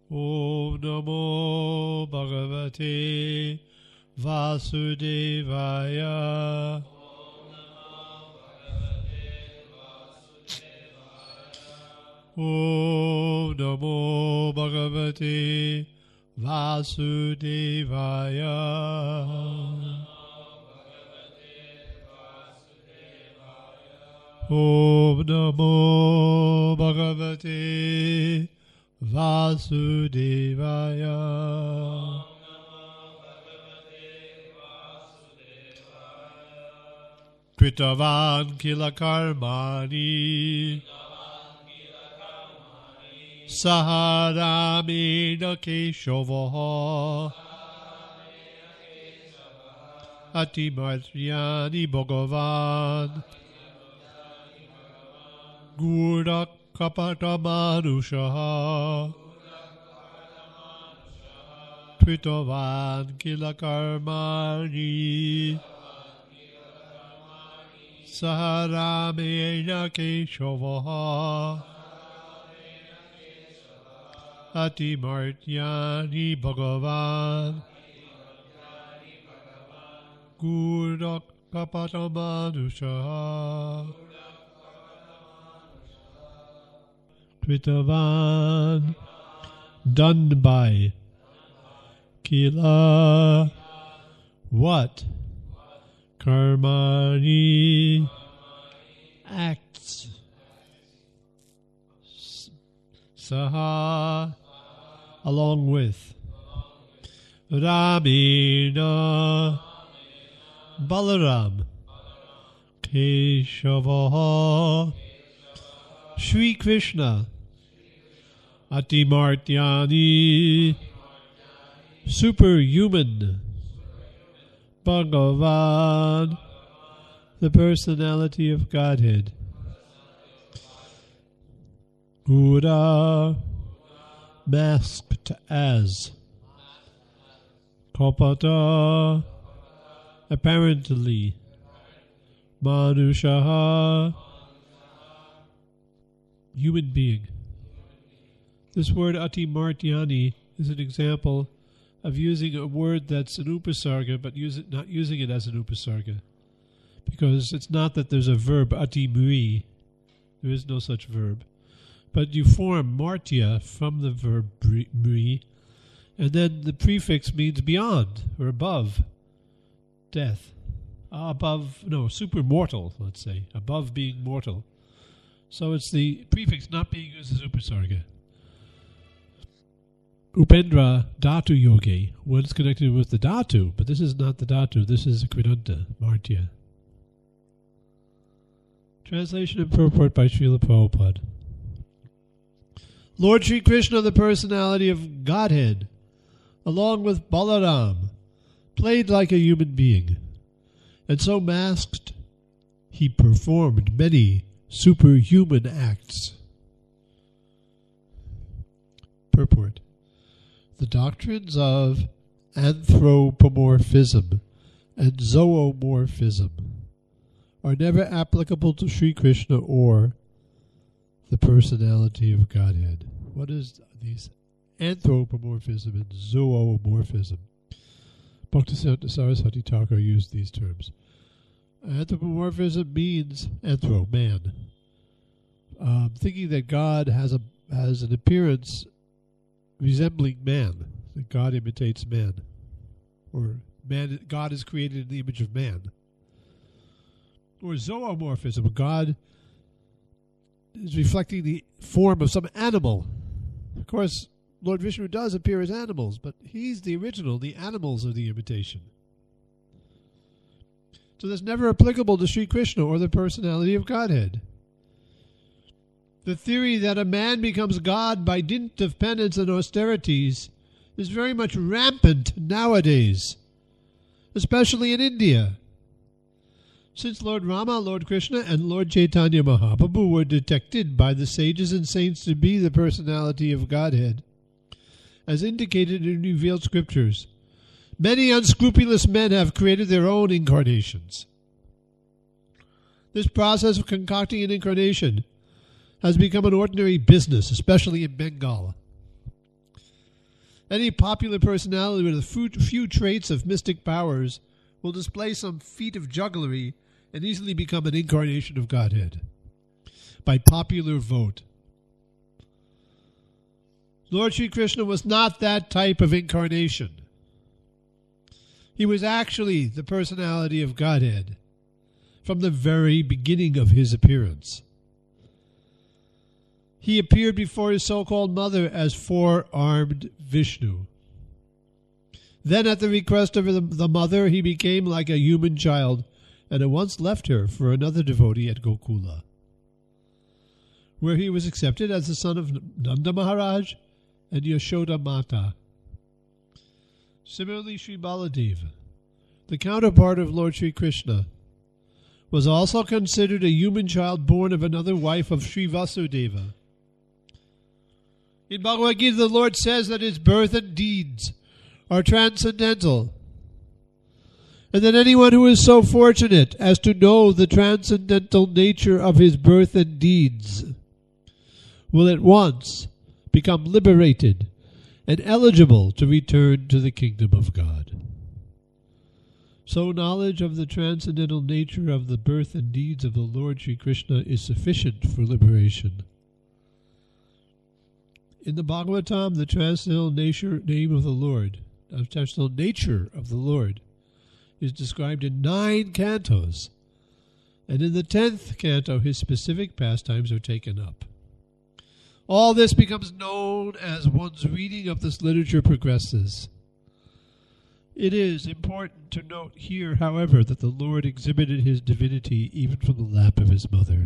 Om Namo Bhagavate Vasudevaya. Om Namo Bhagavate Vasudevaya. Om Namo Bhagavate Vasudevaya. Kritavan kila karmani Saharamena Keshavaha Atimatyani Bhagavan Gura Kapata Manushaha Kritavan Kila Karmani Saharamena Keshavaha Atimartyani Bhagavan Gura Kapata Manushaha Kritavan, done by. Kila, what? Karmani, acts. Saha, along with. Ramina, Balaram. Keshavaha, Shri Krishna. Atimartyani, superhuman. Bhagavan, the personality of Godhead. Gura, masked as. Kapata, apparently. Manushaha, human being. This word Atimartyani is an example of using a word that's an upasarga, but not using it as an upasarga. Because it's not that there's a verb, atimri. There is no such verb. But you form martya from the verb mri, and then the prefix means beyond, or above death. Super mortal, let's say. Above being mortal. So it's the prefix not being used as upasarga. Upendra Dhatu Yogi, one's connected with the Dhatu, but this is not the Dhatu, this is Kridanta, Martya. Translation and purport by Srila Prabhupada. Lord Sri Krishna, the personality of Godhead, along with Balaram, played like a human being, and so masked, he performed many superhuman acts. Purport. The doctrines of anthropomorphism and zoomorphism are never applicable to Sri Krishna or the personality of Godhead. What is these anthropomorphism and zoomorphism? Bhaktisiddhanta Saraswati Thakur used these terms. Anthropomorphism means anthro, man. Thinking that God has an appearance resembling man, that God imitates man, or God is created in the image of man. Or zoomorphism, God is reflecting the form of some animal. Of course, Lord Vishnu does appear as animals, but he's the original, the animals are the imitation. So that's never applicable to Sri Krishna or the personality of Godhead. The theory that a man becomes God by dint of penance and austerities is very much rampant nowadays, especially in India. Since Lord Rama, Lord Krishna, and Lord Chaitanya Mahaprabhu were detected by the sages and saints to be the personality of Godhead, as indicated in revealed scriptures, many unscrupulous men have created their own incarnations. This process of concocting an incarnation has become an ordinary business, especially in Bengal. Any popular personality with a few traits of mystic powers will display some feat of jugglery and easily become an incarnation of Godhead by popular vote. Lord Sri Krishna was not that type of incarnation. He was actually the personality of Godhead from the very beginning of his appearance. He appeared before his so-called mother as four-armed Vishnu. Then, at the request of the mother, he became like a human child and at once left her for another devotee at Gokula, where he was accepted as the son of Nanda Maharaj and Yashoda Mata. Similarly, Sri Baladeva, the counterpart of Lord Sri Krishna, was also considered a human child born of another wife of Sri Vasudeva. In Bhagavad Gita, the Lord says that his birth and deeds are transcendental, and that anyone who is so fortunate as to know the transcendental nature of his birth and deeds will at once become liberated and eligible to return to the kingdom of God. So knowledge of the transcendental nature of the birth and deeds of the Lord Sri Krishna is sufficient for liberation. In the Bhagavatam, the transcendental nature of the Lord is described in 9 cantos, and in the 10th canto his specific pastimes are taken up. All this becomes known as one's reading of this literature progresses. It is important to note here, however, that the Lord exhibited his divinity even from the lap of his mother,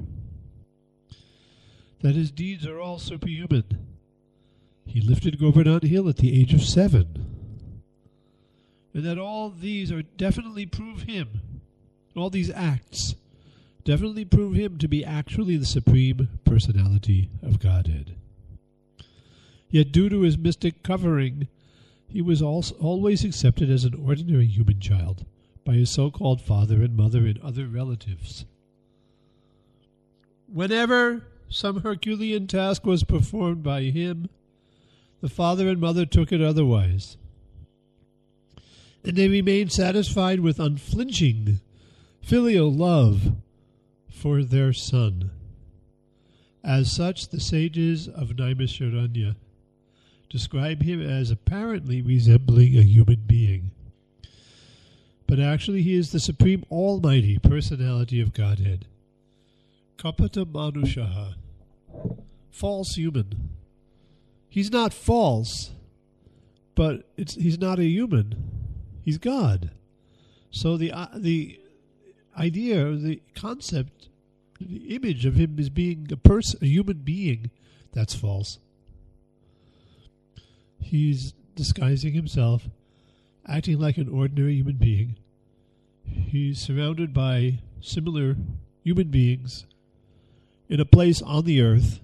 that his deeds are all superhuman. He lifted Govardhan Hill at the age of 7, and that all these definitely prove him, all these acts definitely prove him to be actually the supreme personality of Godhead. Yet due to his mystic covering, he was always accepted as an ordinary human child by his so-called father and mother and other relatives. Whenever some Herculean task was performed by him, the father and mother took it otherwise, and they remained satisfied with unflinching filial love for their son. As such, the sages of Naimisharanya describe him as apparently resembling a human being, but actually he is the supreme almighty personality of Godhead. Kapata Manushaha, false human. He's not false, but he's not a human. He's God. So the idea, the concept, the image of him as being a human being, that's false. He's disguising himself, acting like an ordinary human being. He's surrounded by similar human beings in a place on the earth.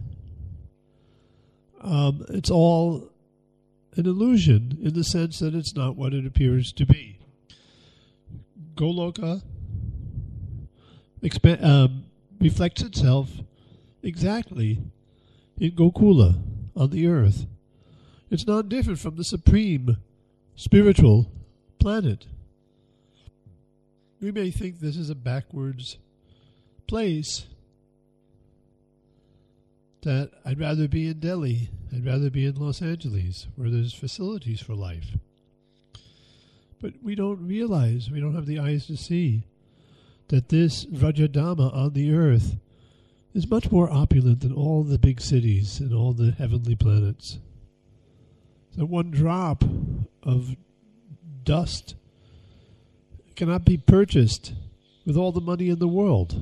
It's all an illusion in the sense that it's not what it appears to be. Goloka reflects itself exactly in Gokula on the earth. It's not different from the supreme spiritual planet. We may think this is a backwards place, that I'd rather be in Delhi, I'd rather be in Los Angeles, where there's facilities for life. But we don't realize, we don't have the eyes to see, that this Vrajadama on the earth is much more opulent than all the big cities and all the heavenly planets. That one drop of dust cannot be purchased with all the money in the world.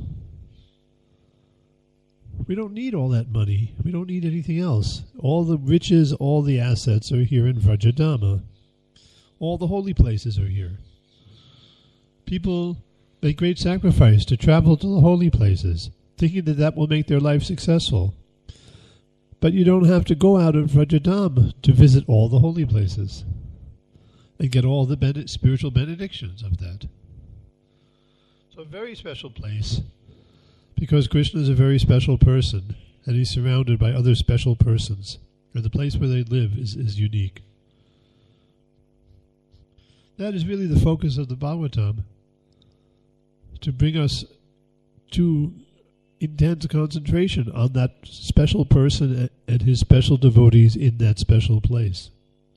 We don't need all that money. We don't need anything else. All the riches, all the assets are here in Vrajadama. All the holy places are here. People make great sacrifice to travel to the holy places, thinking that that will make their life successful. But you don't have to go out of Vrajadama to visit all the holy places and get all the spiritual benedictions of that. So a very special place, because Krishna is a very special person, and he's surrounded by other special persons, and the place where they live is unique. That is really the focus of the Bhagavatam, to bring us to intense concentration on that special person and his special devotees in that special place.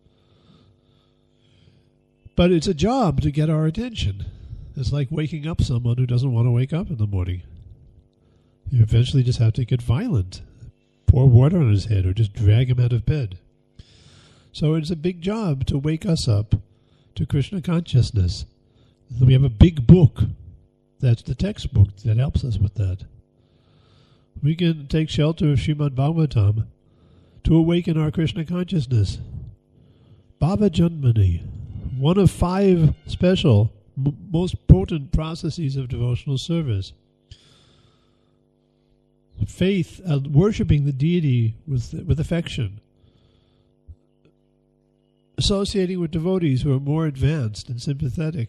But it's a job to get our attention. It's like waking up someone who doesn't want to wake up in the morning. You eventually just have to get violent, pour water on his head, or just drag him out of bed. So it's a big job to wake us up to Krishna consciousness. We have a big book. That's the textbook that helps us with that. We can take shelter of Srimad Bhagavatam to awaken our Krishna consciousness. Bhava Janmani, one of 5 special, most potent processes of devotional service. Faith, worshipping the deity with affection. Associating with devotees who are more advanced and sympathetic.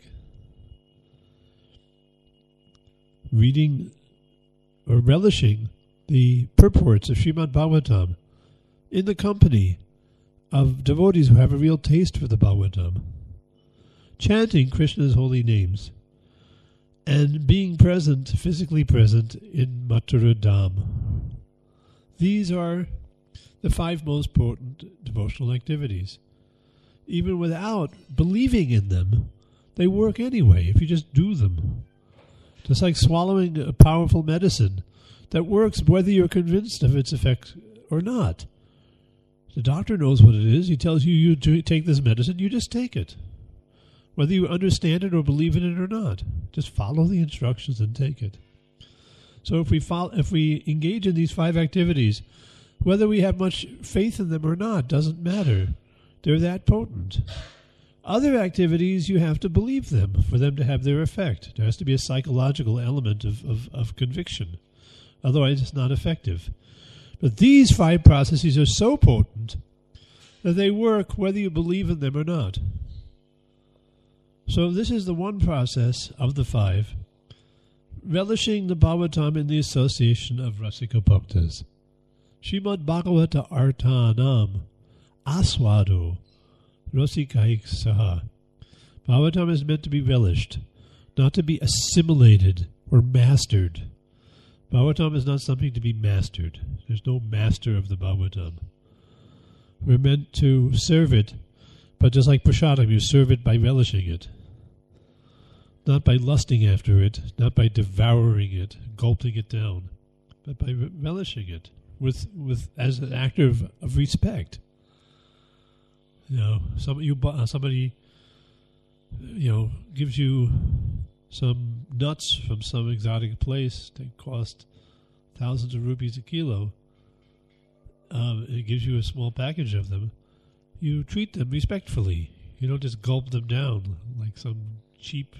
Reading or relishing the purports of Srimad Bhagavatam in the company of devotees who have a real taste for the Bhagavatam. Chanting Krishna's holy names. And being present, physically present, in Mathura Dham. These are the 5 most potent devotional activities. Even without believing in them, they work anyway if you just do them. Just like swallowing a powerful medicine that works whether you're convinced of its effect or not. The doctor knows what it is. He tells you to take this medicine, you just take it. Whether you understand it or believe in it or not. Just follow the instructions and take it. So if we engage in these 5 activities, whether we have much faith in them or not, doesn't matter. They're that potent. Other activities, you have to believe them for them to have their effect. There has to be a psychological element of conviction. Otherwise, it's not effective. But these 5 processes are so potent that they work whether you believe in them or not. So this is the one process of the 5, relishing the Bhagavatam in the association of Rasika Bhaktas. Srimad Bhagavata Artanam Aswado Rasikaik Saha. Bhagavatam is meant to be relished, not to be assimilated or mastered. Bhagavatam is not something to be mastered. There's no master of the Bhagavatam. We're meant to serve it, but just like prasadam, you serve it by relishing it. Not by lusting after it, not by devouring it, gulping it down, but by relishing it with as an act of respect. You know, somebody gives you some nuts from some exotic place that cost thousands of rupees a kilo. It gives you a small package of them. You treat them respectfully. You don't just gulp them down like some cheap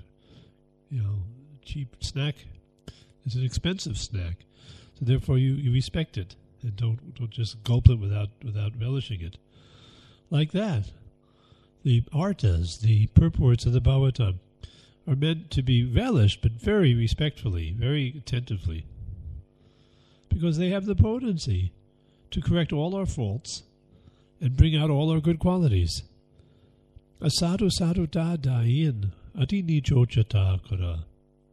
snack. It's an expensive snack, so therefore you respect it and don't just gulp it without relishing it. Like that, the artas, the purports of the Bhagavatam, are meant to be relished, but very respectfully, very attentively, because they have the potency to correct all our faults and bring out all our good qualities. Asadu sadhu ta dayin ati nicho chata kara.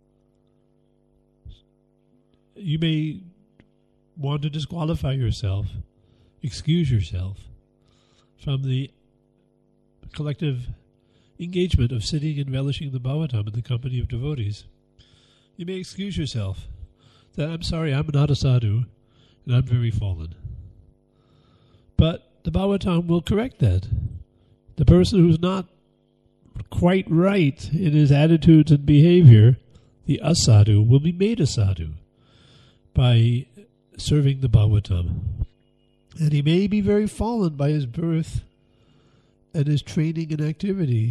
You may want to disqualify yourself, excuse yourself from the collective engagement of sitting and relishing the Bhagavatam in the company of devotees. You may excuse yourself that I'm sorry, I'm not a sadhu and I'm very fallen. But the Bhagavatam will correct that. The person who's not quite right in his attitudes and behavior, the asadhu, will be made a sadhu by serving the Bhagavatam. And he may be very fallen by his birth and his training and activity.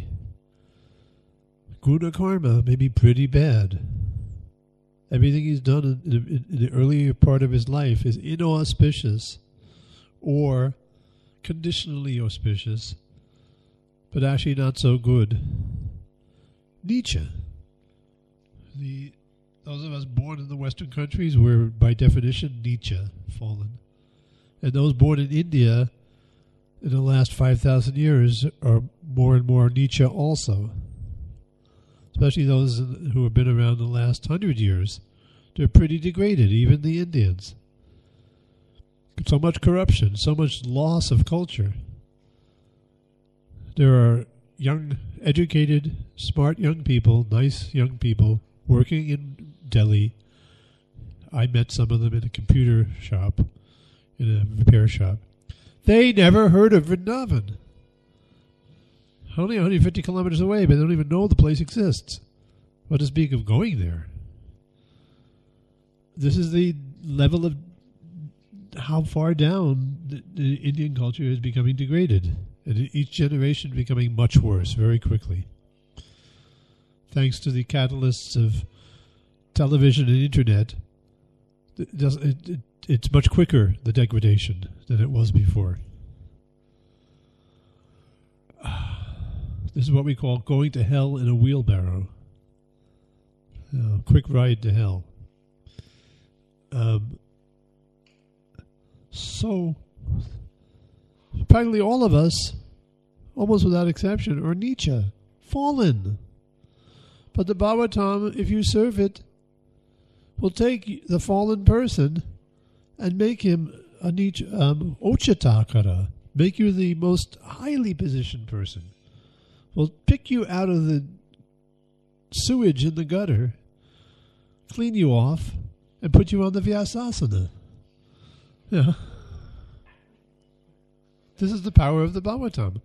Guna karma may be pretty bad. Everything he's done in the earlier part of his life is inauspicious or conditionally auspicious, but actually not so good. Nietzsche. Those of us born in the Western countries were, by definition, Nietzsche, fallen. And those born in India in the last 5,000 years are more and more Nietzsche also. especially those who have been around the last 100 years, they're pretty degraded, even the Indians. So much corruption, so much loss of culture. There are young, educated, smart young people, nice young people working in Delhi. I met some of them in a computer shop, in a repair shop. They never heard of Vrindavan. Only 150 kilometers away, but they don't even know the place exists. What to speak of going there? This is the level of how far down the Indian culture is becoming degraded. And each generation becoming much worse very quickly. Thanks to the catalysts of television and internet, it's much quicker, the degradation, than it was before. This is what we call going to hell in a wheelbarrow. Quick ride to hell. So, practically all of us, almost without exception, are Nietzsche, fallen. But the Bhagavatam, if you serve it, will take the fallen person and make him a Nietzsche, Ochatakara, make you the most highly positioned person. Will pick you out of the sewage in the gutter, clean you off, and put you on the Vyasasana. Yeah. This is the power of the Bhagavatam.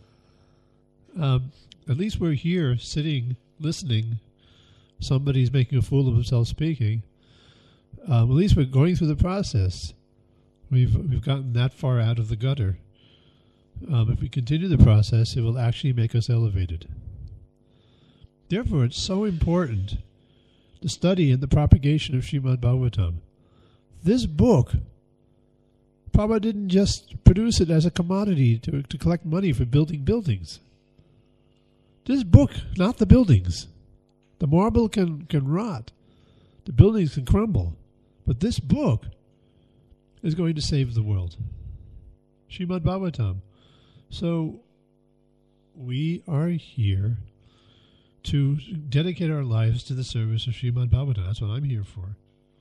At least we're here, sitting, listening. Somebody's making a fool of himself speaking. At least we're going through the process. We've gotten that far out of the gutter. If we continue the process, it will actually make us elevated. Therefore, it's so important to study in the propagation of Srimad Bhagavatam. This book, Prabhupada didn't just produce it as a commodity to collect money for building buildings. This book, not the buildings. The marble can rot. The buildings can crumble. But this book is going to save the world. Srimad Bhagavatam. So we are here to dedicate our lives to the service of Srimad Bhagavatam. That's what I'm here for.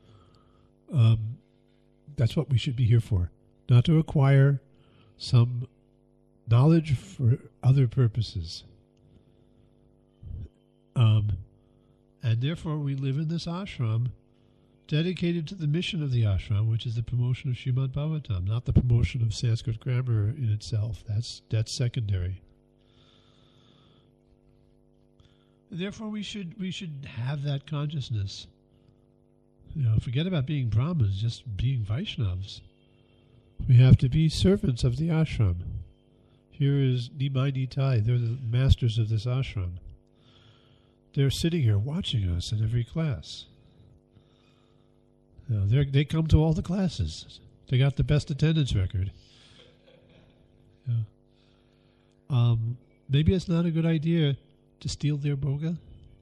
That's what we should be here for. Not to acquire some knowledge for other purposes. And therefore we live in this ashram dedicated to the mission of the ashram, which is the promotion of Srimad Bhagavatam, not the promotion of Sanskrit grammar in itself. That's secondary. And therefore we should have that consciousness. Forget about being Brahmins, just being Vaishnavas. We have to be servants of the ashram. Here is Nimai Nitai. They're the masters of this ashram. They're sitting here watching us in every class. They come to all the classes. They got the best attendance record. Maybe it's not a good idea to steal their boga.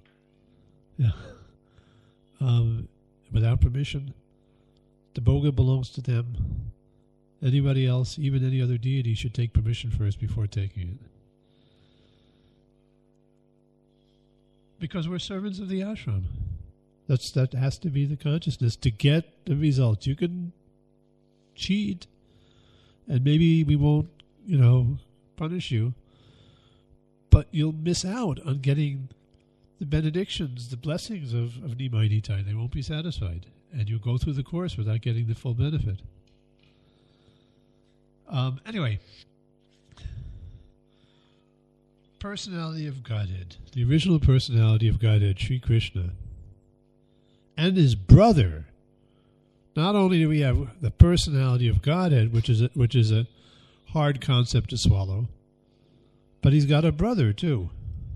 Without permission. The boga belongs to them. Anybody else, even any other deity, should take permission first before taking it. Because we're servants of the ashram. That has to be the consciousness to get the results. You can cheat, and maybe we won't, punish you, but you'll miss out on getting the benedictions, the blessings of Nimai Nitai. They won't be satisfied, and you'll go through the course without getting the full benefit. Anyway, personality of Godhead, the original personality of Godhead, Sri Krishna, and his brother. Not only do we have the personality of Godhead, which is a hard concept to swallow, but he's got a brother too,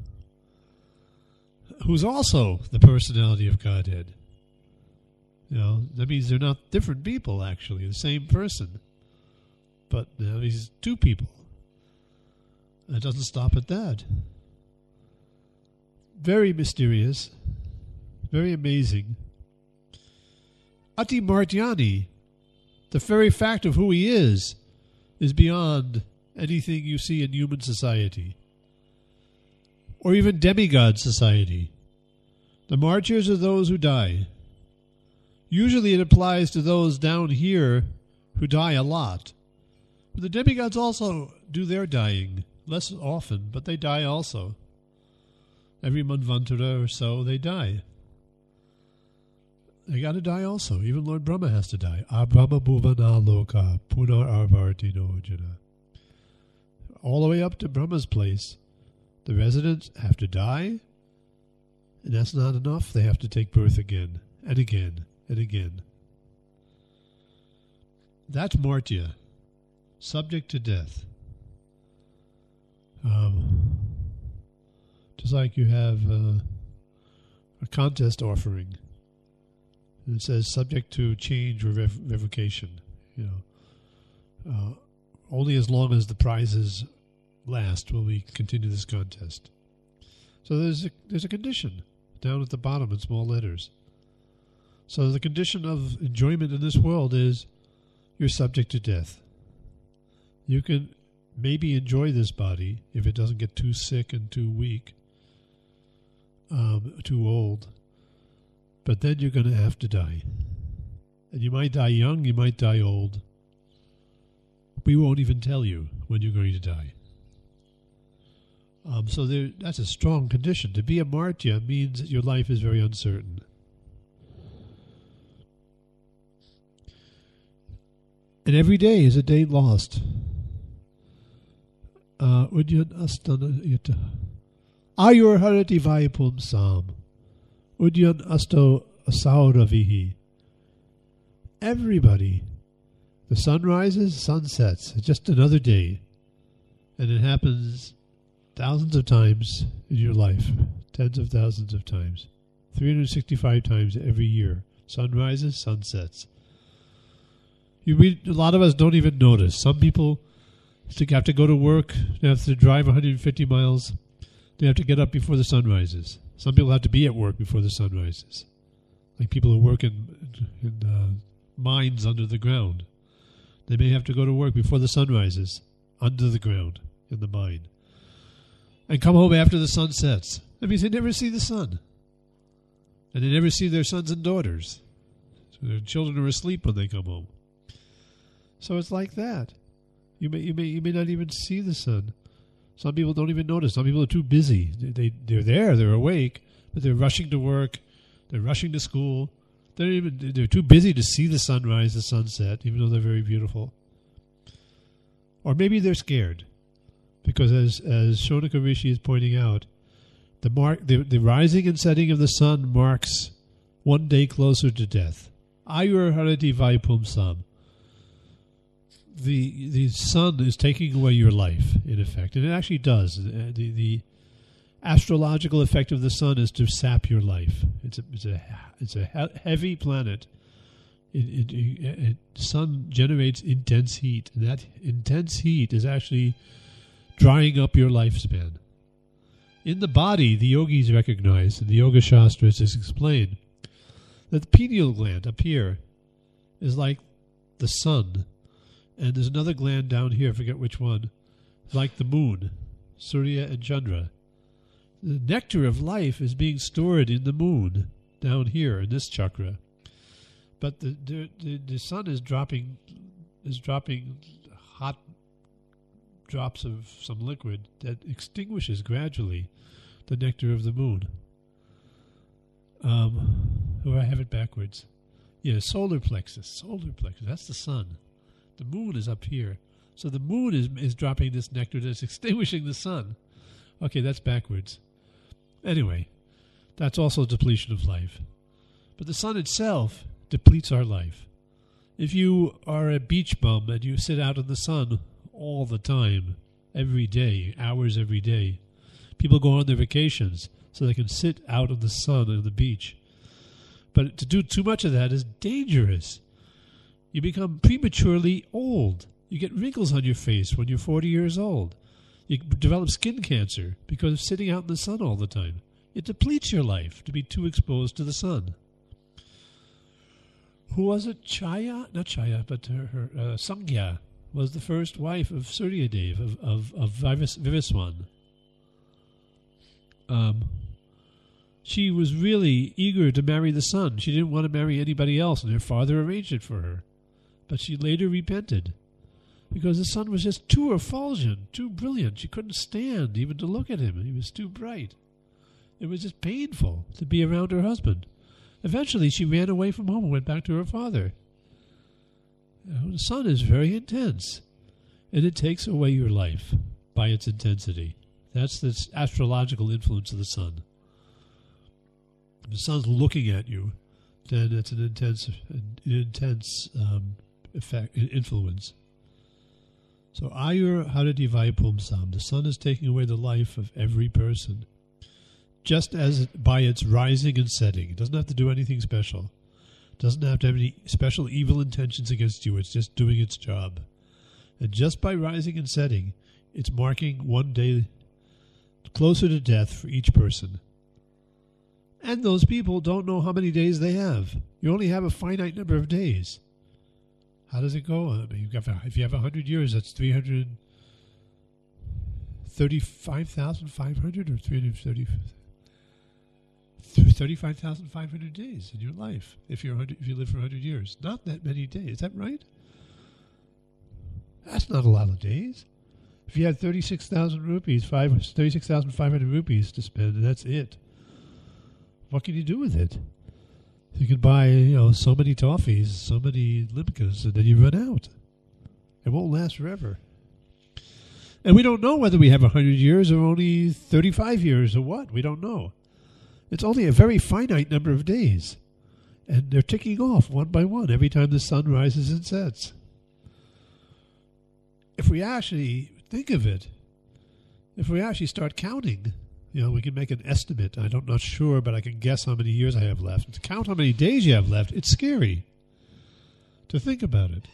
who's also the personality of Godhead. That means they're not different people, actually, the same person. But he's two people. And it doesn't stop at that. Very mysterious, very amazing. Ati Martyani, the very fact of who he is beyond anything you see in human society, or even demigod society. The martyrs are those who die. Usually it applies to those down here who die a lot. But the demigods also do their dying, less often, but they die also. Every Manvantara or so, they die. They got to die also. Even Lord Brahma has to die. Abrahma bhuvana loka punar arvartino jana. All the way up to Brahma's place, the residents have to die, and that's not enough. They have to take birth again, and again, and again. That's Martya, subject to death. Just like you have a contest offering. And it says subject to change or revocation. Only as long as the prizes last will we continue this contest. So there's a condition down at the bottom in small letters. So the condition of enjoyment in this world is you're subject to death. You can maybe enjoy this body if it doesn't get too sick and too weak, too old. But then you're going to have to die. And you might die young, you might die old. We won't even tell you when you're going to die. So that's a strong condition. To be a martya means that your life is very uncertain. And every day is a day lost. Udyan astana yata. Ayur harati vaipum sam. Udyan asto asauravihi. Everybody. The sun rises, sun sets. It's just another day. And it happens thousands of times in your life. Tens of thousands of times. 365 times every year. Sun rises, sun sets. A lot of us don't even notice. Some people have to go to work. They have to drive 150 miles. They have to get up before the sun rises. Some people have to be at work before the sun rises. Like people who work in mines under the ground. They may have to go to work before the sun rises, under the ground, in the mine. And come home after the sun sets. That means they never see the sun. And they never see their sons and daughters. So their children are asleep when they come home. So it's like that. You may not even see the sun. Some people don't even notice. Some people are too busy. They're there, they're awake, but they're rushing to work, they're rushing to school. They're too busy to see the sunrise, the sunset, even though they're very beautiful. Or maybe they're scared, because as Shonaka Rishi is pointing out, the rising and setting of the sun marks one day closer to death. Ayur harati vaipum sam. The sun is taking away your life, in effect, and it actually does. The astrological effect of the sun is to sap your life. It's a heavy planet. The sun generates intense heat, and that intense heat is actually drying up your lifespan. In the body, the yogis recognize, and the Yoga Shastras is explained, that the pineal gland up here is like the sun, and there's another gland down here, I forget which one, like the moon, Surya and Chandra. The nectar of life is being stored in the moon down here in this chakra, but the sun is dropping hot drops of some liquid that extinguishes gradually the nectar of the moon. I have it backwards. Yeah, solar plexus. That's the sun. The moon is up here, so the moon is dropping this nectar that's extinguishing the sun. Okay, that's backwards. Anyway, that's also depletion of life. But the sun itself depletes our life. If you are a beach bum and you sit out in the sun all the time, every day, hours every day, people go on their vacations so they can sit out in the sun on the beach. But to do too much of that is dangerous. You become prematurely old. You get wrinkles on your face when you're 40 years old. You develop skin cancer because of sitting out in the sun all the time. It depletes your life to be too exposed to the sun. Who was it? Chaya? Not Chaya, but her Sangya was the first wife of Suryadev, of Vivaswan. she was really eager to marry the son. She didn't want to marry anybody else, and her father arranged it for her. But she later repented because the son was just too effulgent, too brilliant. She couldn't stand even to look at him. He was too bright. It was just painful to be around her husband. Eventually, she ran away from home and went back to her father. The sun is very intense, and it takes away your life by its intensity. That's the astrological influence of the sun. If the sun's looking at you, then it's an intense effect, influence. So, Ayur Haradivaya Pumsam, the sun is taking away the life of every person, just as by its rising and setting. It doesn't have to do anything special. It doesn't have to have any special evil intentions against you. It's just doing its job. And just by rising and setting, it's marking one day closer to death for each person. And those people don't know how many days they have. You only have a finite number of days. How does it go? I mean, if you have 100 years, that's 335,500 or 35,500 days in your life if you live for 100 years. Not that many days. Is that right? That's not a lot of days. If you had 36,000 rupees, 36,500 rupees to spend, and that's it. What can you do with it? You can buy, so many toffees, so many Limcas, and then you run out. It won't last forever. And we don't know whether we have 100 years or only 35 years or what. We don't know. It's only a very finite number of days. And they're ticking off one by one every time the sun rises and sets. If we actually think of it, if we actually start counting, we can make an estimate. I'm not sure, but I can guess how many years I have left. To count how many days you have left, it's scary to think about it.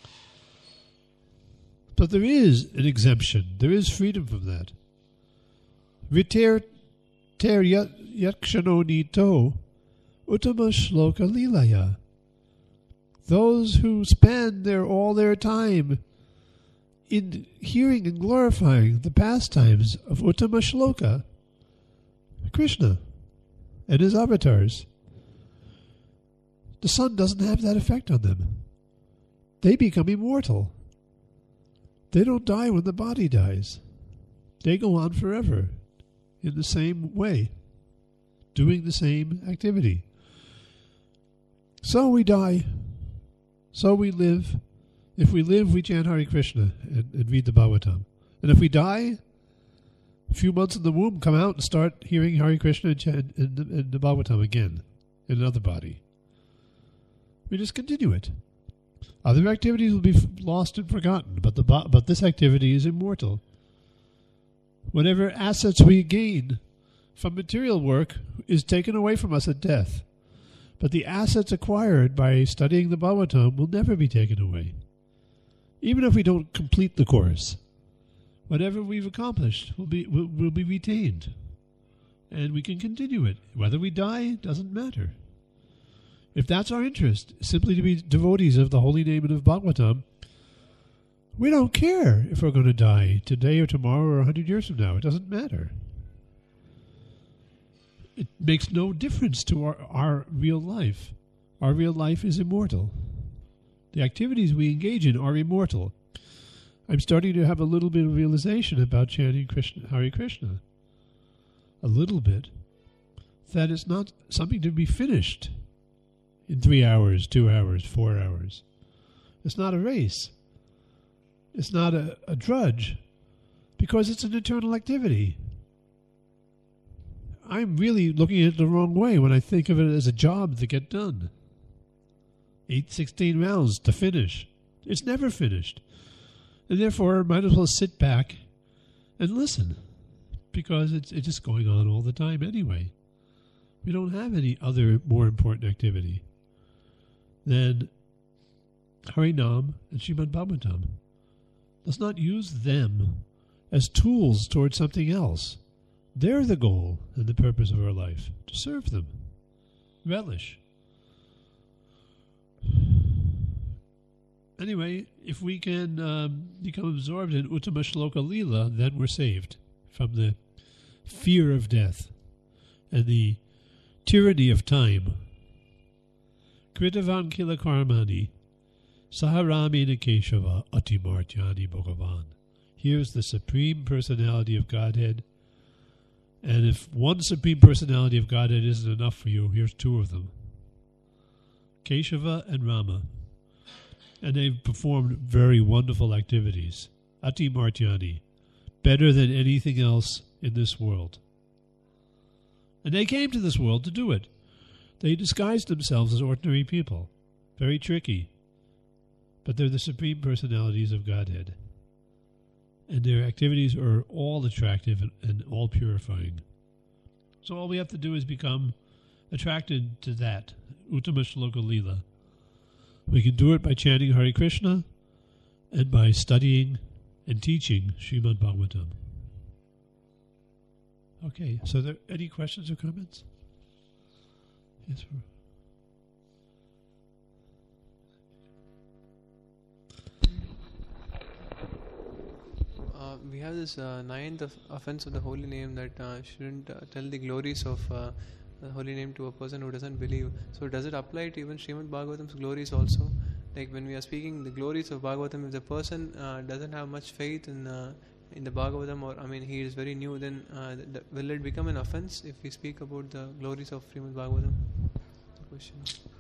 But there is an exemption. There is freedom from that. Viter ter yakshano nito uttama shloka lilaya. Those who spend all their time in hearing and glorifying the pastimes of Uttama Shloka, Krishna and his avatars, the sun doesn't have that effect on them. They become immortal. They don't die when the body dies. They go on forever in the same way, doing the same activity. So we die. So we live. If we live, we chant Hare Krishna and read the Bhagavatam. And if we die, a few months in the womb, come out and start hearing Hare Krishna and chant in the Bhagavatam again in another body. We just continue it. Other activities will be lost and forgotten, but this activity is immortal. Whatever assets we gain from material work is taken away from us at death. But the assets acquired by studying the Bhagavatam will never be taken away. Even if we don't complete the course, whatever we've accomplished will be retained. And we can continue it. Whether we die doesn't matter. If that's our interest, simply to be devotees of the holy name and of Bhagavatam, we don't care if we're going to die today or tomorrow or 100 years from now. It doesn't matter. It makes no difference to our real life. Our real life is immortal. The activities we engage in are immortal. I'm starting to have a little bit of realization about chanting Hare Krishna. A little bit. That it's not something to be finished in 3 hours, 2 hours, 4 hours. It's not a race. It's not a drudge, because it's an eternal activity. I'm really looking at it the wrong way when I think of it as a job to get done. 16 rounds to finish. It's never finished. And therefore, I might as well sit back and listen, because it's just going on all the time anyway. We don't have any other more important activity than Harinam and Srimad Bhagavatam. Let's not use them as tools towards something else. They're the goal and the purpose of our life, to serve them. Relish. Anyway, if we can become absorbed in Uttama Shloka Lila, then we're saved from the fear of death and the tyranny of time. Kritavan kila karmani, saharami Keshava atimartyani bhagavan. Here's the Supreme Personality of Godhead. And if one Supreme Personality of Godhead isn't enough for you, here's two of them. Keshava and Rama. And they've performed very wonderful activities. Atimartyani. Better than anything else in this world. And they came to this world to do it. They disguised themselves as ordinary people. Very tricky. But they're the Supreme Personalities of Godhead. And their activities are all attractive and all purifying. So all we have to do is become attracted to that, Uttama Shloka Lila. We can do it by chanting Hare Krishna and by studying and teaching Srimad Bhagavatam. Okay, so are there any questions or comments? Yes, sir. We have this ninth offense of the holy name that shouldn't tell the glories of the holy name to a person who doesn't believe. So does it apply to even Srimad Bhagavatam's glories also? Like when we are speaking the glories of Bhagavatam, if the person doesn't have much faith in the Bhagavatam, or he is very new, then will it become an offense if we speak about the glories of Srimad Bhagavatam? The question.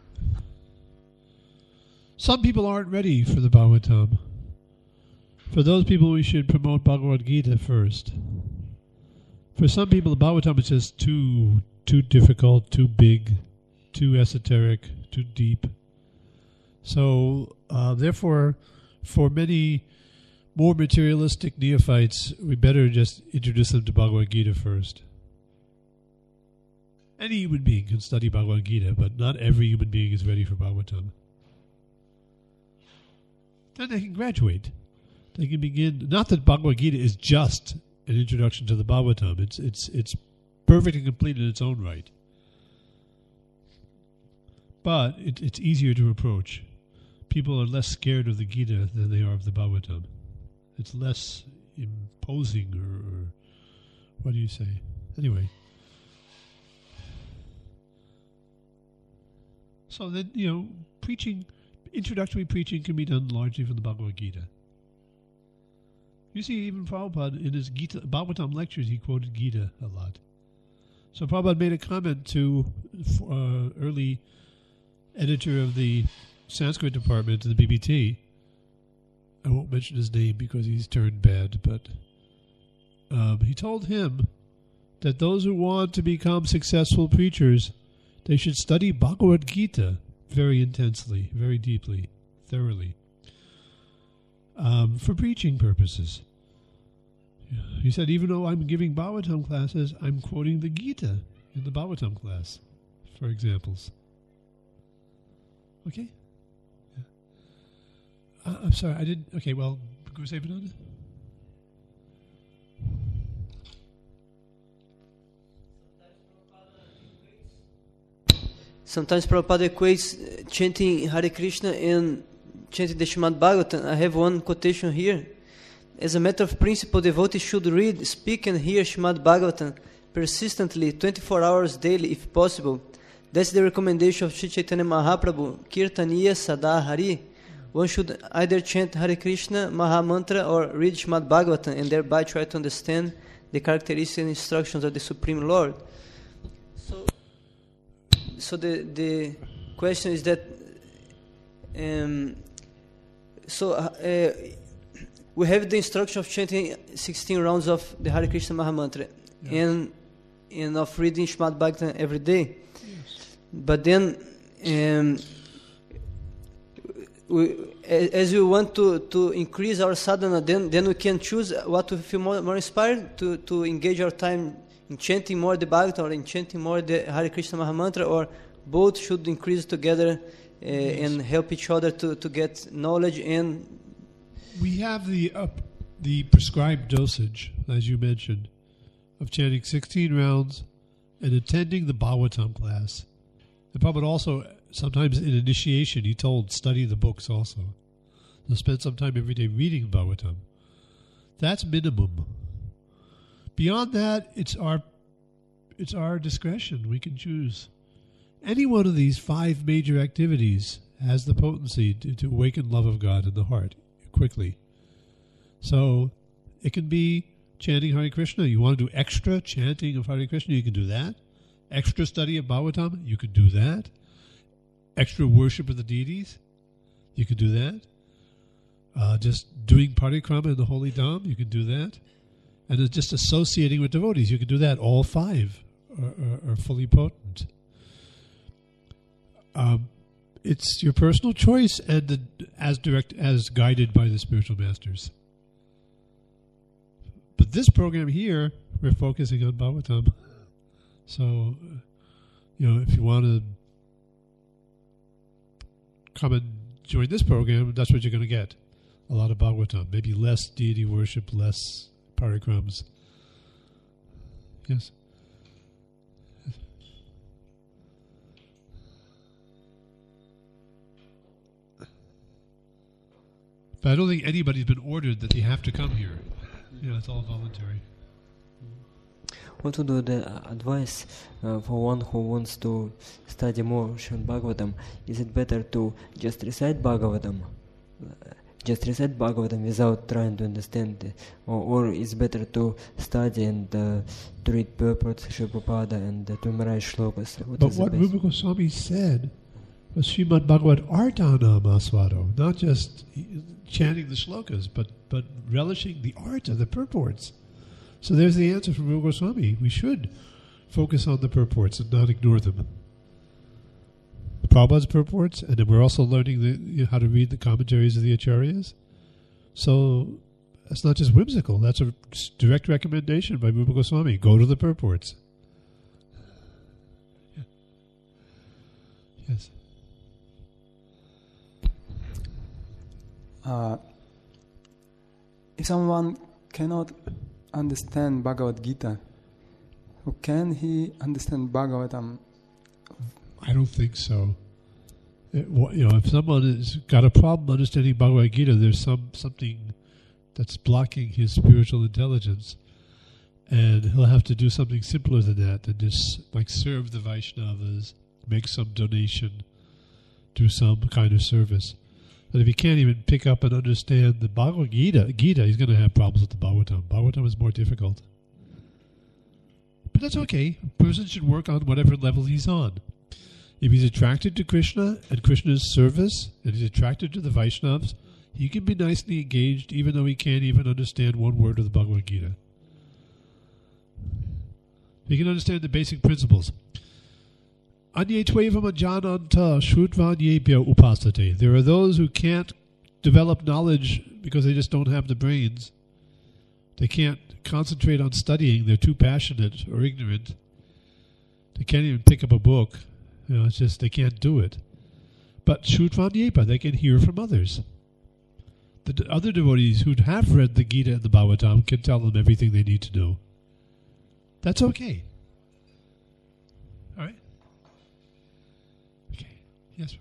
Some people aren't ready for the Bhagavatam. For those people, we should promote Bhagavad Gita first. For some people, the Bhagavatam is just too difficult, too big, too esoteric, too deep. So, therefore, for many more materialistic neophytes, we better just introduce them to Bhagavad Gita first. Any human being can study Bhagavad Gita, but not every human being is ready for Bhagavatam. Then they can graduate. They can begin. Not that Bhagavad Gita is just an introduction to the Bhagavatam. It's perfect and complete in its own right. But it's easier to approach. People are less scared of the Gita than they are of the Bhagavatam. It's less imposing, or what do you say? Anyway. So then, preaching, introductory preaching can be done largely from the Bhagavad Gita. You see, even Prabhupada, in his Gita, Bhagavatam lectures, he quoted Gita a lot. So Prabhupada made a comment to early editor of the Sanskrit department of the BBT. I won't mention his name because he's turned bad, but he told him that those who want to become successful preachers, they should study Bhagavad Gita very intensely, very deeply, thoroughly. For preaching purposes. He said, even though I'm giving Bhagavatam classes, I'm quoting the Gita in the Bhagavatam class, for examples. Okay? Yeah. I'm sorry, I didn't... Okay, well, Guru Sevananda? Sometimes Prabhupada equates chanting Hare Krishna and chanting the Srimad Bhagavatam. I have one quotation here. As a matter of principle, devotees should read, speak and hear Srimad Bhagavatam persistently, 24 hours daily if possible. That's the recommendation of Sri Chaitanya Mahaprabhu, Kirtaniya Sada Hari. One should either chant Hare Krishna, Maha Mantra, or read Srimad Bhagavatam and thereby try to understand the characteristics and instructions of the Supreme Lord. So the question is that we have the instruction of chanting 16 rounds of the Hare Krishna Maha Mantra, yes, and of reading Srimad Bhagavatam every day. Yes. But then, as we want to increase our sadhana, then we can choose what we feel more inspired to engage our time in chanting more the Bhagavatam or in chanting more the Hare Krishna Maha Mantra, or both should increase together and help each other to get knowledge. And we have the prescribed dosage, as you mentioned, of chanting 16 rounds and attending the Bhagavatam class. And Prabhupada also, sometimes in initiation, he told, study the books also. So spend some time every day reading Bhagavatam. That's minimum. Beyond that, it's our discretion. We can choose. any one of these 5 major activities has the potency to awaken love of God in the heart quickly. So it can be chanting Hare Krishna. You want to do extra chanting of Hare Krishna, you can do that. Extra study of Bhagavatam, you can do that. Extra worship of the deities, you can do that. Just doing parikrama in the holy dham, you can do that. And it's just associating with devotees, you can do that. All 5 are fully potent. It's your personal choice and as guided by the spiritual masters. But this program here, we're focusing on Bhagavatam. So, if you want to come and join this program, that's what you're going to get. A lot of Bhagavatam. Maybe less deity worship, less parikrams. Yes? But I don't think anybody's been ordered that they have to come here. It's all voluntary. What would do the advice for one who wants to study more Srimad Bhagavatam? Is it better to just recite Bhagavatam? Without trying to understand it? Or is it better to study and to read purports of Srila Prabhupada and to memorize shlokas? What Rupa Goswami said was Srimad Bhagavat Artanam Aswado, not just chanting the shlokas, but relishing the art of the purports. So there's the answer from Rupa Goswami. We should focus on the purports and not ignore them. Prabhupada's purports, and then we're also learning how to read the commentaries of the acharyas. So that's not just whimsical. That's a direct recommendation by Rupa Goswami. Go to the purports. Yeah. Yes. If someone cannot understand Bhagavad Gita, can he understand Bhagavatam? I don't think so. If someone has got a problem understanding Bhagavad Gita, there's something that's blocking his spiritual intelligence, and he'll have to do something simpler than that, and just like serve the Vaishnavas, make some donation, do some kind of service. But if he can't even pick up and understand the Bhagavad Gita, he's going to have problems with the Bhagavatam. Bhagavatam is more difficult. But that's okay. A person should work on whatever level he's on. If he's attracted to Krishna and Krishna's service, and he's attracted to the Vaishnavas, he can be nicely engaged even though he can't even understand one word of the Bhagavad Gita. He can understand the basic principles. Anye tvevam ajananta shrutvanyeebhya upasate. There are those who can't develop knowledge because they just don't have the brains. They can't concentrate on studying. They're too passionate or ignorant. They can't even pick up a book. It's just they can't do it. But shrutvanyeebhya, they can hear from others. The other devotees who have read the Gita and the Bhagavatam can tell them everything they need to know. That's okay. All right? Okay. Yes.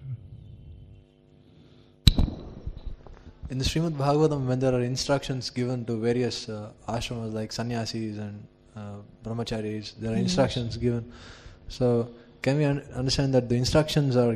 In the Srimad Bhagavatam, when there are instructions given to various ashramas like sannyasis and brahmacharis, there are instructions given. So, can we understand that the instructions are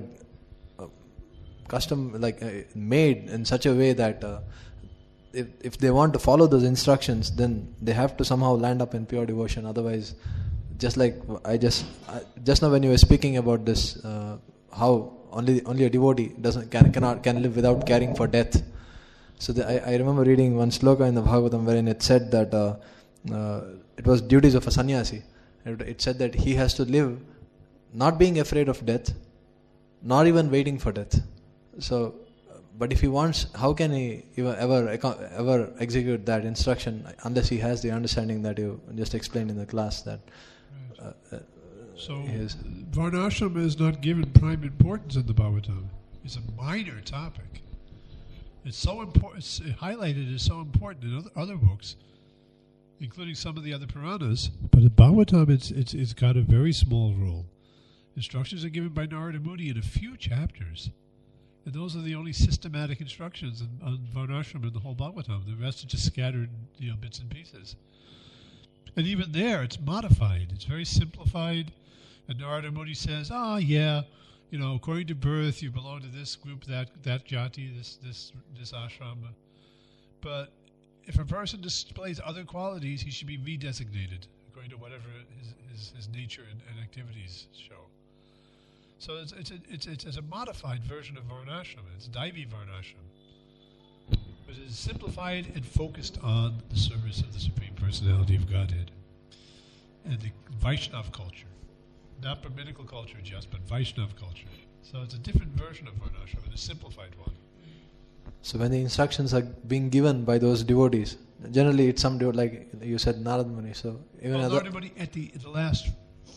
made in such a way that if they want to follow those instructions, then they have to somehow land up in pure devotion. Otherwise, just like just now when you were speaking about this, how only a devotee can live without caring for death. So I remember reading one sloka in the Bhagavatam wherein it said that it was duties of a sannyasi. It said that he has to live not being afraid of death, not even waiting for death. So, but if he wants, how can he ever execute that instruction unless he has the understanding that you just explained in the class that. So, Varnashram is not given prime importance in the Bhagavatam. It's a minor topic. It's so important. It's highlighted as so important in other books, including some of the other Puranas. But in Bhagavatam, it's got a very small role. Instructions are given by Narada Muni in a few chapters. And those are the only systematic instructions on Varnashram in the whole Bhagavatam. The rest are just scattered, bits and pieces. And even there, it's modified. It's very simplified. And Narada Muni says, yeah, according to birth, you belong to this group, that jati, this ashrama. But if a person displays other qualities, he should be redesignated according to whatever his nature and activities show. So it's a modified version of Varnashram. It's Daivi Varnashram. But it is simplified and focused on the service of the Supreme Personality of Godhead and the Vaishnav culture. Not Brahminical culture just, but Vaishnav culture. So it's a different version of Varnashram, and a simplified one. So when the instructions are being given by those devotees, generally it's some devotee, like you said, Narada Muni. So even Narada Muni at the last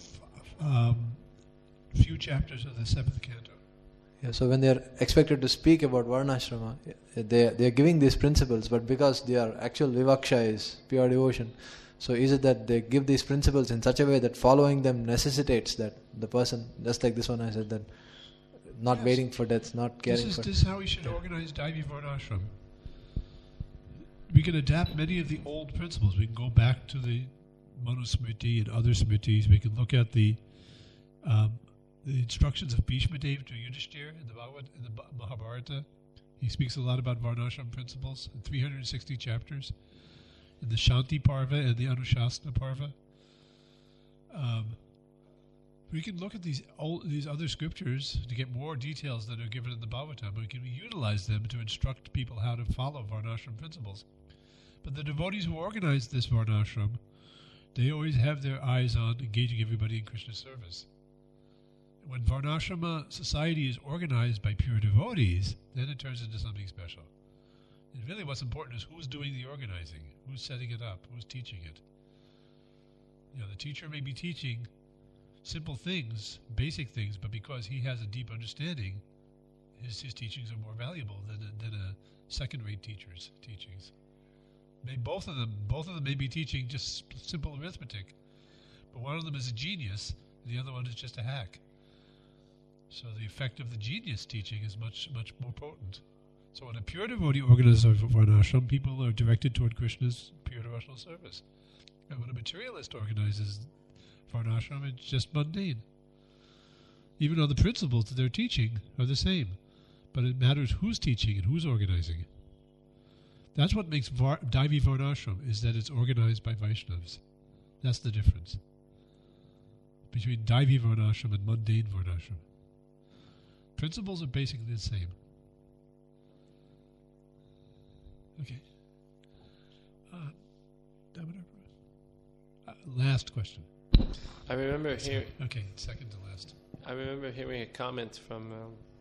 few chapters of the 7th canto. Yeah, so when they are expected to speak about Varnashrama, they are giving these principles, but because their actual vivaksha is pure devotion, so is it that they give these principles in such a way that following them necessitates that the person, just like this one I said, that not waiting for death, not caring This for... is how we should organize Daivi Varnashram. We can adapt many of the old principles. We can go back to the Manusmriti and other smritis. We can look at the instructions of Bhishma Dev to Yudhishthira in the Mahabharata. He speaks a lot about Varnashram principles in 360 chapters. In the Shanti Parva and the Anushasana Parva. We can look at these other scriptures to get more details that are given in the Bhagavatam. We can utilize them to instruct people how to follow Varnashram principles. But the devotees who organize this Varnashram, they always have their eyes on engaging everybody in Krishna service. When Varnashrama society is organized by pure devotees, then it turns into something special. And really what's important is who's doing the organizing, who's setting it up, who's teaching it. The teacher may be teaching simple things, basic things, but because he has a deep understanding, his teachings are more valuable than a second-rate teacher's teachings. Both of them may be teaching just simple arithmetic, but one of them is a genius, and the other one is just a hack. So the effect of the genius teaching is much, much more potent. So when a pure devotee organizes Varnashram, people are directed toward Krishna's pure devotional service. And when a materialist organizes Varnashram, it's just mundane. Even though the principles that they're teaching are the same. But it matters who's teaching and who's organizing. That's what makes Daivi Varnashram, is that it's organized by Vaishnavas. That's the difference between Daivi Varnashram and mundane Varnashram. Principles are basically the same. Okay. Last question. I remember hearing. Okay, second to last. I remember hearing a comment from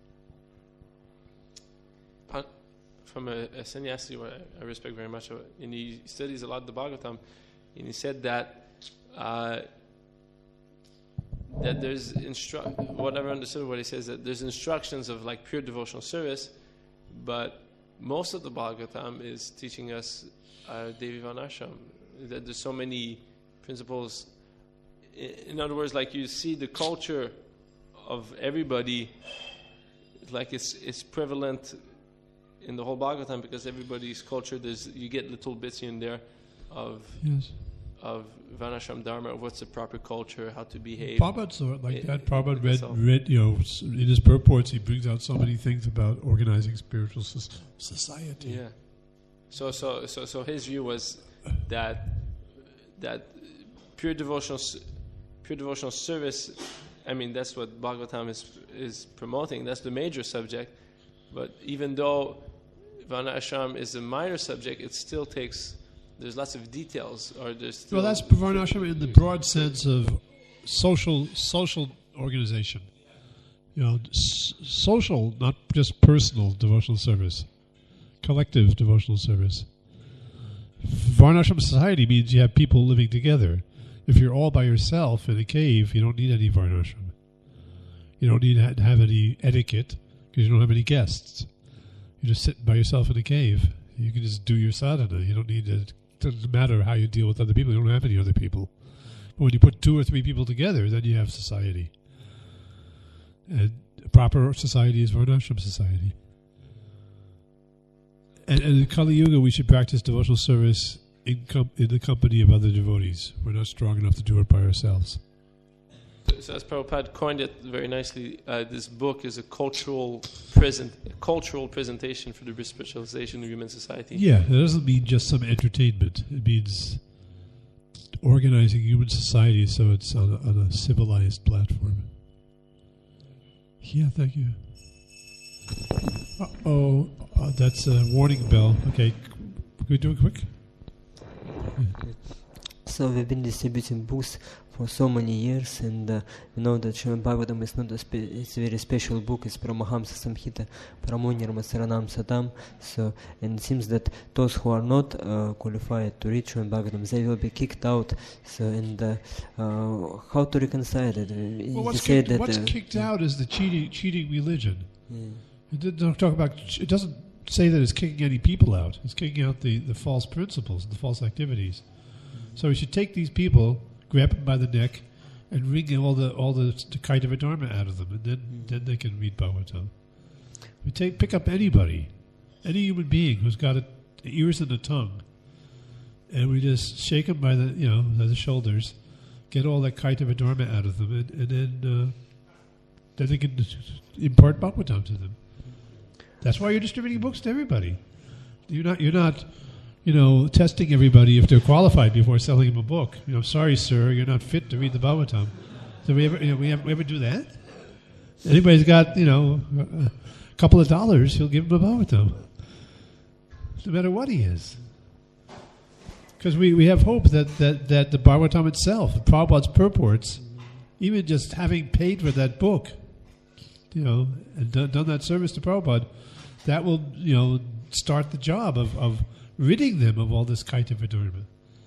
a sannyasi who I respect very much, and he studies a lot the Bhagavatam, and he said that that there's what I've understood what he says, that there's instructions of like pure devotional service, but most of the Bhagavatam is teaching us Devi Varnashram, that there's so many principles. In other words, like you see the culture of everybody, like it's prevalent in the whole Bhagavatam, because everybody's culture, you get little bits here and there of Varnashram Dharma, of what's the proper culture, how to behave. Prabhupada saw it like that. Prabhupada read, in his purports, he brings out so many things about organizing spiritual society. Yeah. So his view was that pure devotional service, I mean, that's what Bhagavatam is promoting. That's the major subject. But even though Varnashram is a minor subject, it still takes. There's lots of details, or there's still. Well, that's Varnashram in the broad sense of social organization. Social, not just personal devotional service, collective devotional service. Varnashram society means you have people living together. If you're all by yourself in a cave, you don't need any Varnashram. You don't need to have any etiquette because you don't have any guests. You just sit by yourself in a cave. You can just do your sadhana. You don't need to. It doesn't matter how you deal with other people. You don't have any other people. But when you put 2 or 3 people together, then you have society. And a proper society is Varnashram society. And in Kali Yuga, we should practice devotional service in the company of other devotees. We're not strong enough to do it by ourselves. So as Prabhupada coined it very nicely, this book is a cultural presentation for the spiritualization of human society. Yeah, it doesn't mean just some entertainment. It means organizing human society so it's on a civilized platform. Yeah, thank you. That's a warning bell. Okay, can we do it quick? So we've been distributing books for so many years, and we know that Srimad Bhagavatam is not it's a very special book. It's Paramahamsa Samhita, Paramonirma Saranam Satam. So, and it seems that those who are not qualified to read Srimad Bhagavatam, they will be kicked out. So, and how to reconcile it? Well, what's kicked out is the cheating religion. It doesn't say that it's kicking any people out. It's kicking out the false principles, the false activities. So we should take these people, grab them by the neck, and wring all the Kaitava Dharma out of them, and then they can read Bhagavatam. We pick up any human being who's got ears and a tongue, and we just shake them by the shoulders, get all that Kaitava Dharma out of them, and then they can impart Bhagavatam to them. That's why you're distributing books to everybody. You're not testing everybody if they're qualified before selling them a book. Sorry, sir, you're not fit to read the Bhagavatam. Do we ever do that? Anybody's got a couple of dollars, he'll give him a Bhagavatam, no matter what he is. Because we have hope that the Bhagavatam itself, the Prabhupada's purports, even just having paid for that book, and done that service to Prabhupada, that will start the job of ridding them of all this Kaitava Dharma.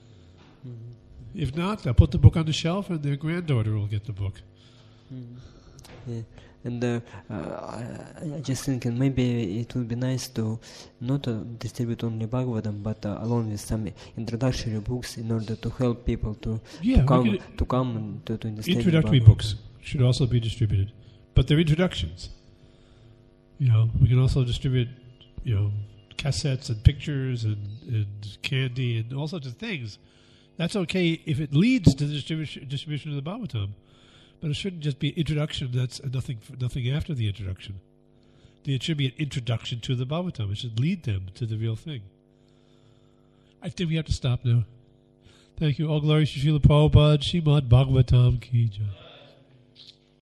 If not, they'll put the book on the shelf and their granddaughter will get the book. Yeah. And I just think maybe it would be nice to not distribute only Bhagavatam, but along with some introductory books in order to help people to come to understand. Introductory books should also be distributed, but they're introductions. We can also distribute, cassettes and pictures and candy and all sorts of things. That's okay if it leads to the distribution of the Bhagavatam. But it shouldn't just be an introduction. That's nothing after the introduction. It should be an introduction to the Bhagavatam. It should lead them to the real thing. I think we have to stop now. Thank you. All glory to Srila Prabhupada, Srimad Bhagavatam Ki Jai.